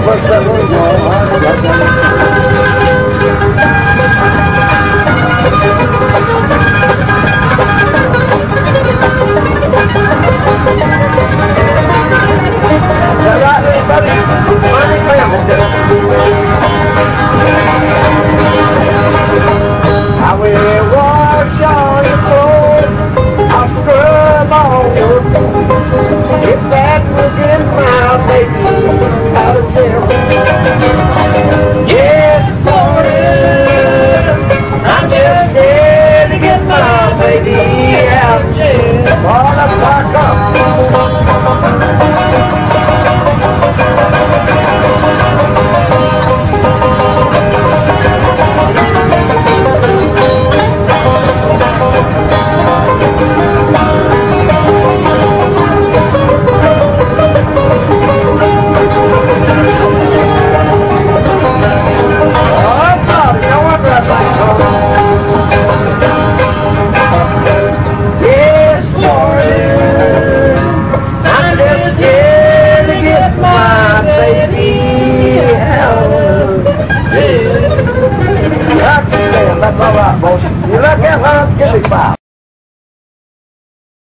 push that little ball hard like that. Is that right, everybody? Money family does. I will wash all your clothes. I'll scrub all your clothes. If that will get my baby out of jail. Yes, Lord, I'm just scared to get my baby out of jail. All up back up. Yes, Lord, I'm just scared to get my baby out of jail. That's all right, boys. You look at her, give me 5.